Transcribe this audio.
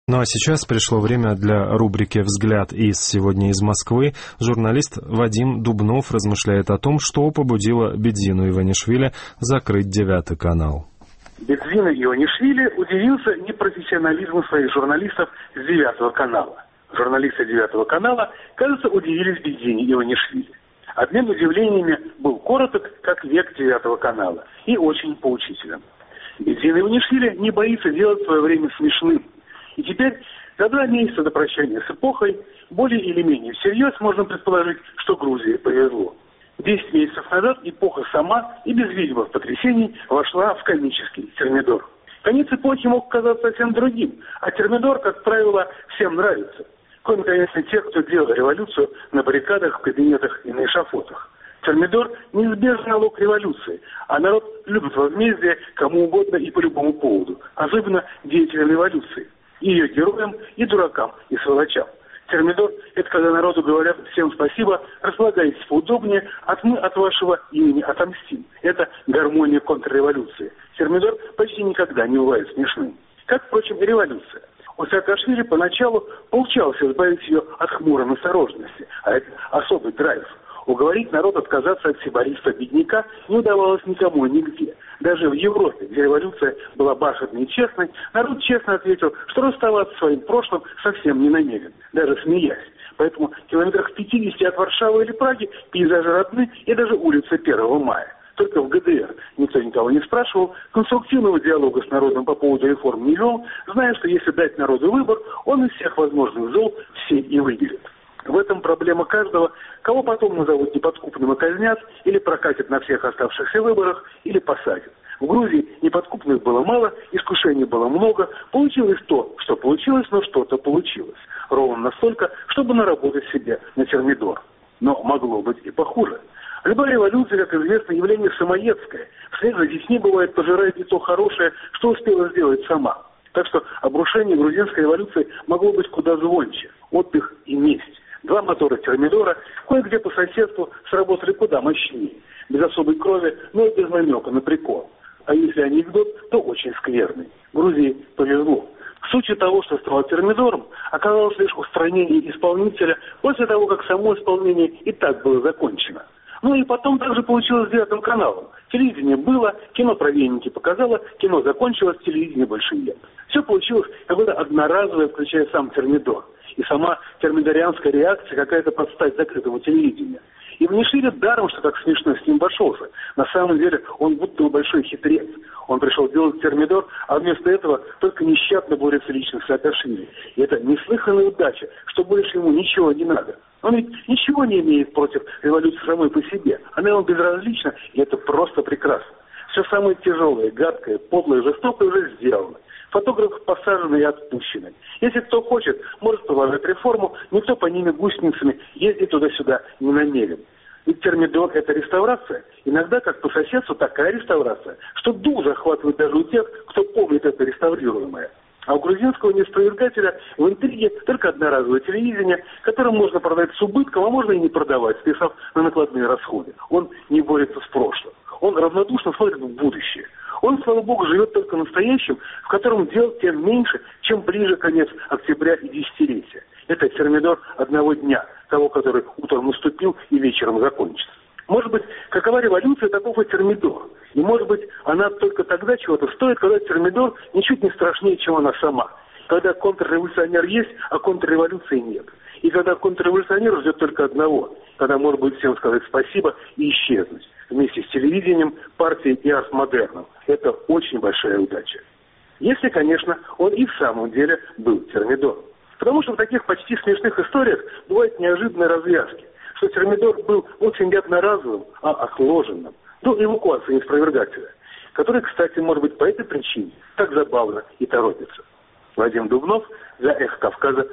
Ну а сейчас пришло время для рубрики «Взгляд сегодня из Москвы». Журналист Вадим Дубнов размышляет о том, что побудило Бедзину Иванишвили закрыть 9 канал. Бедзина Иванишвили удивился непрофессионализму своих журналистов с 9 канала. Журналисты 9 канала, кажется, удивились Бедзине Иванишвили. Обмен удивлениями был короток, как век 9 канала, и очень поучителен. Бедзина Иванишвили не боится делать свое время смешным. И теперь, за 2 месяца до прощания с эпохой, более или менее всерьез можно предположить, что Грузии повезло. 10 месяцев назад эпоха сама и без видимых потрясений вошла в комический термидор. Конец эпохи мог казаться совсем другим, а термидор, как правило, всем нравится. Кроме, конечно, тех, кто делал революцию на баррикадах, в кабинетах и на эшафотах. Термидор – неизбежный налог революции, а народ любит возмездие кому угодно и по любому поводу, особенно деятелям революции. И ее героям, и дуракам, и сволочам. Термидор – это когда народу говорят всем спасибо, располагайтесь поудобнее, мы от вашего имени отомстим. Это гармония контрреволюции. Термидор почти никогда не бывает смешным. Как, впрочем, и революция. У Саакашвили поначалу получалось избавить ее от хмурой настороженности, а это особый драйв. Уговорить народ отказаться от сибариста-бедняка не удавалось никому и нигде. Даже в Европе, где революция была бархатной и честной, народ честно ответил, что расставаться своим прошлым совсем не намерен, даже смеясь. Поэтому в километрах 50 от Варшавы или Праги пейзажи родны и даже улица 1 мая. Только в ГДР никто никого не спрашивал, конструктивного диалога с народом по поводу реформ не вел, зная, что если дать народу выбор, он из всех возможных зол все и выберет. В этом проблема каждого, кого потом назовут неподкупным и казнят, или прокатят на всех оставшихся выборах, или посадят. В Грузии неподкупных было мало, искушений было много, получилось то, что получилось, но что-то получилось. Ровно настолько, чтобы наработать себе на термидор. Но могло быть и похуже. Любая революция, как известно, явление самоедское. Вслед за детьми бывает пожирает и то хорошее, что успела сделать сама. Так что обрушение грузинской революции могло быть куда звонче. Отдых и месть. 2 мотора термидора кое-где по соседству сработали куда мощнее. Без особой крови, но и без намека на прикол. А если анекдот, то очень скверный. Грузии повезло. Суть того, что стало термидором, оказалось лишь устранение исполнителя после того, как само исполнение и так было закончено. Ну и потом также получилось с 9 каналом. Телевидение было, кино про веники показало, кино закончилось, телевидение больше нет. Все получилось какое-то одноразовое, включая сам термидор. И сама термидорианская реакция какая-то под стать закрытому телевидению. И Иванишвили даром, что так смешно с ним обошелся. На самом деле он будто большой хитрец. Он пришел делать термидор, а вместо этого только нещадно борется лично с Саакашвили. И это неслыханная удача, что больше ему ничего не надо. Он ведь ничего не имеет против революции самой по себе. Она ему безразлична, и это просто прекрасно. Все самое тяжелое, гадкое, подлое, жестокое уже сделано. Фотографы посажены и отпущены. Если кто хочет, может продолжать реформу, никто по ними гусеницами ездить туда-сюда не намерен. Ведь термидор – это реставрация. Иногда, как по соседству, такая реставрация, что дух захватывает даже у тех, кто помнит это реставрируемое. А у грузинского неспровергателя в интриге только одноразовое телевидение, которое можно продать с убытком, а можно и не продавать, списав на накладные расходы. Он не борется с прошлым. Он равнодушно смотрит в будущее. Он, слава богу, живет только настоящим, в котором дел тем меньше, чем ближе конец октября и десятилетия. Это термидор одного дня, того, который утром наступил и вечером закончится. Может быть, какова революция, таков и термидор. И может быть, она только тогда чего-то стоит, когда термидор ничуть не страшнее, чем она сама. Когда контрреволюционер есть, а контрреволюции нет. И когда контрреволюционер ждет только одного, когда может быть всем сказать спасибо и исчезнуть. Вместе с телевидением, партией и арт-модерном. Это очень большая удача. Если, конечно, он и в самом деле был термидором. Потому что в таких почти смешных историях бывают неожиданные развязки. Что термидор был очень не одноразовым, а отложенным. До эвакуации неспровергателя. Который, кстати, может быть по этой причине так забавно и торопится. Вадим Дубнов для «Эхо Кавказа».